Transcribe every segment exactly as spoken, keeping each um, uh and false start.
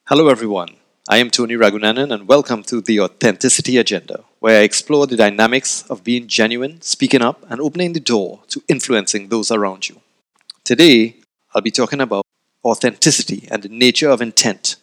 Hello everyone, I am Tony Ragunanan and welcome to the Authenticity Agenda, where I explore the dynamics of being genuine, speaking up, and opening the door to influencing those around you. Today, I'll be talking about authenticity and the nature of intent.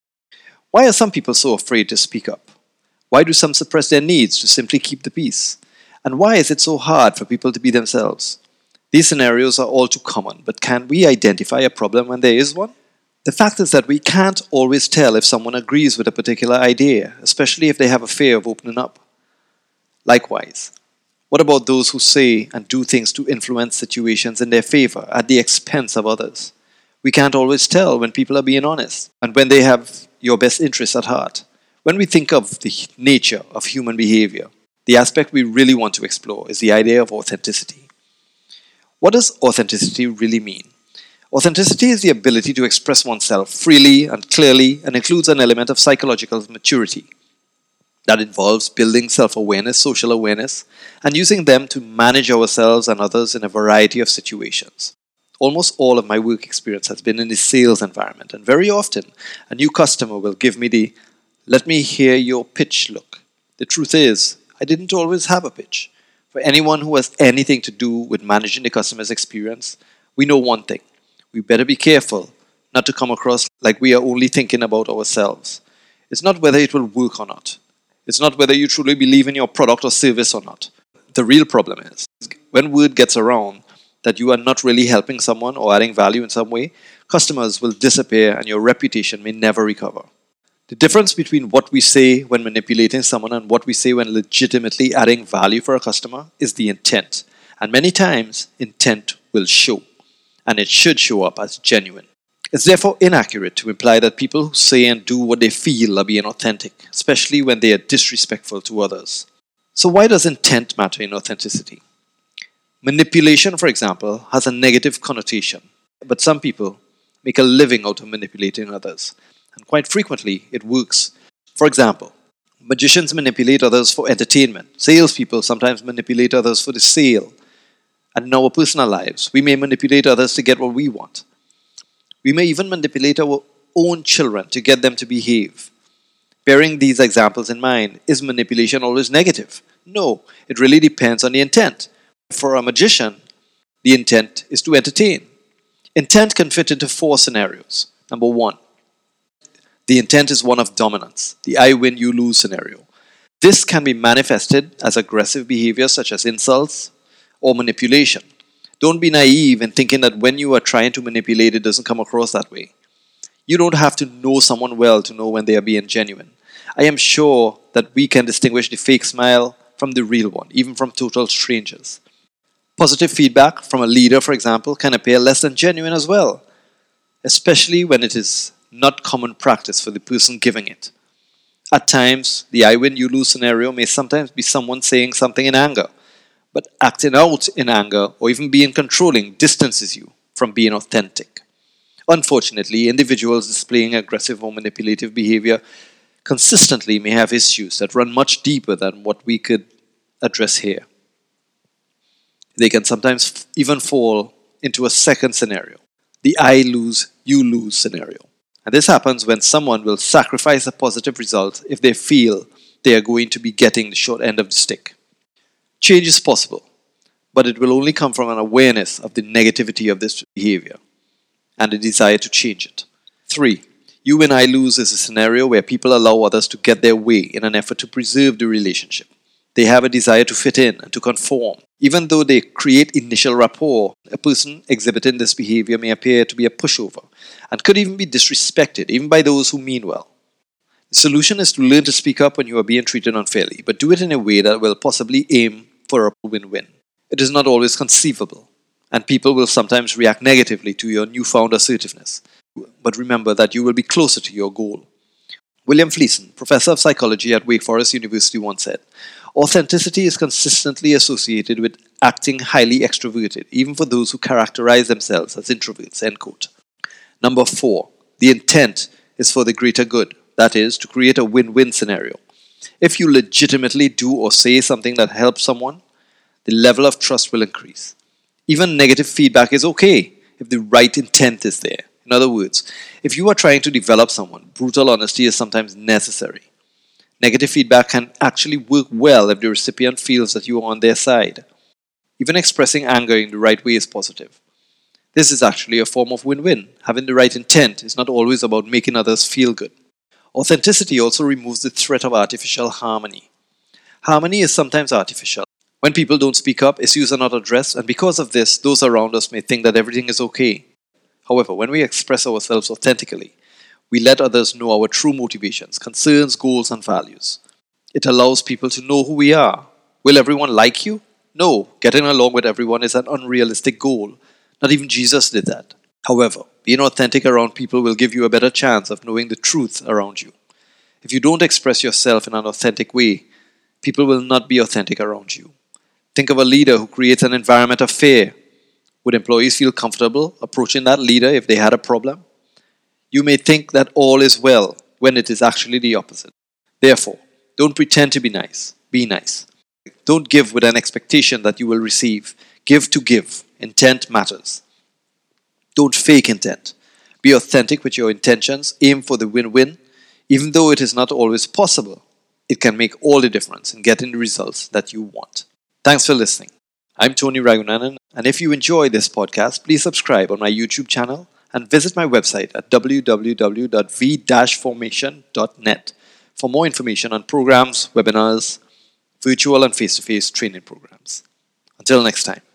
Why are some people so afraid to speak up? Why do some suppress their needs to simply keep the peace? And why is it so hard for people to be themselves? These scenarios are all too common, but can we identify a problem when there is one? The fact is that we can't always tell if someone agrees with a particular idea, especially if they have a fear of opening up. Likewise, what about those who say and do things to influence situations in their favor at the expense of others? We can't always tell when people are being honest and when they have your best interests at heart. When we think of the nature of human behavior, the aspect we really want to explore is the idea of authenticity. What does authenticity really mean? Authenticity is the ability to express oneself freely and clearly and includes an element of psychological maturity that involves building self-awareness, social awareness, and using them to manage ourselves and others in a variety of situations. Almost all of my work experience has been in the sales environment, and very often a new customer will give me the "let me hear your pitch" look. The truth is, I didn't always have a pitch. For anyone who has anything to do with managing the customer's experience, we know one thing. We better be careful not to come across like we are only thinking about ourselves. It's not whether it will work or not. It's not whether you truly believe in your product or service or not. The real problem is, when word gets around that you are not really helping someone or adding value in some way, customers will disappear and your reputation may never recover. The difference between what we say when manipulating someone and what we say when legitimately adding value for a customer is the intent. And many times, intent will show. And it should show up as genuine. It's therefore inaccurate to imply that people who say and do what they feel are being authentic, especially when they are disrespectful to others. So why does intent matter in authenticity? Manipulation, for example, has a negative connotation, but some people make a living out of manipulating others, and quite frequently it works. For example, magicians manipulate others for entertainment. Salespeople sometimes manipulate others for the sale. And in our personal lives, we may manipulate others to get what we want. We may even manipulate our own children to get them to behave. Bearing these examples in mind, is manipulation always negative? No, it really depends on the intent. For a magician, the intent is to entertain. Intent can fit into four scenarios. Number one, the intent is one of dominance, the I win, you lose scenario. This can be manifested as aggressive behavior such as insults, or manipulation. Don't be naive in thinking that when you are trying to manipulate, it doesn't come across that way. You don't have to know someone well to know when they are being genuine. I am sure that we can distinguish the fake smile from the real one, even from total strangers. Positive feedback from a leader, for example, can appear less than genuine as well, especially when it is not common practice for the person giving it. At times, the I win, you lose scenario may sometimes be someone saying something in anger, but acting out in anger or even being controlling distances you from being authentic. Unfortunately, individuals displaying aggressive or manipulative behavior consistently may have issues that run much deeper than what we could address here. They can sometimes even fall into a second scenario, the I lose, you lose scenario. And this happens when someone will sacrifice a positive result if they feel they are going to be getting the short end of the stick. Change is possible, but it will only come from an awareness of the negativity of this behavior and a desire to change it. Three, you win, I lose is a scenario where people allow others to get their way in an effort to preserve the relationship. They have a desire to fit in and to conform. Even though they create initial rapport, a person exhibiting this behavior may appear to be a pushover and could even be disrespected, even by those who mean well. The solution is to learn to speak up when you are being treated unfairly, but do it in a way that will possibly aim for a win-win. It is not always conceivable, and people will sometimes react negatively to your newfound assertiveness. But remember that you will be closer to your goal. William Fleason, professor of psychology at Wake Forest University, once said, "Authenticity is consistently associated with acting highly extroverted, even for those who characterize themselves as introverts." End quote. Number four, the intent is for the greater good. That is, to create a win-win scenario. If you legitimately do or say something that helps someone, the level of trust will increase. Even negative feedback is okay if the right intent is there. In other words, if you are trying to develop someone, brutal honesty is sometimes necessary. Negative feedback can actually work well if the recipient feels that you are on their side. Even expressing anger in the right way is positive. This is actually a form of win-win. Having the right intent is not always about making others feel good. Authenticity also removes the threat of artificial harmony. Harmony is sometimes artificial. When people don't speak up, issues are not addressed, and because of this, those around us may think that everything is okay. However, when we express ourselves authentically, we let others know our true motivations, concerns, goals, and values. It allows people to know who we are. Will everyone like you? No, getting along with everyone is an unrealistic goal. Not even Jesus did that. However, being authentic around people will give you a better chance of knowing the truth around you. If you don't express yourself in an authentic way, people will not be authentic around you. Think of a leader who creates an environment of fear. Would employees feel comfortable approaching that leader if they had a problem? You may think that all is well when it is actually the opposite. Therefore, don't pretend to be nice. Be nice. Don't give with an expectation that you will receive. Give to give. Intent matters. Don't fake intent. Be authentic with your intentions. Aim for the win-win. Even though it is not always possible, it can make all the difference in getting the results that you want. Thanks for listening. I'm Tony Ragunanan, and if you enjoy this podcast, please subscribe on my YouTube channel and visit my website at w w w dot v dash formation dot net for more information on programs, webinars, virtual and face-to-face training programs. Until next time.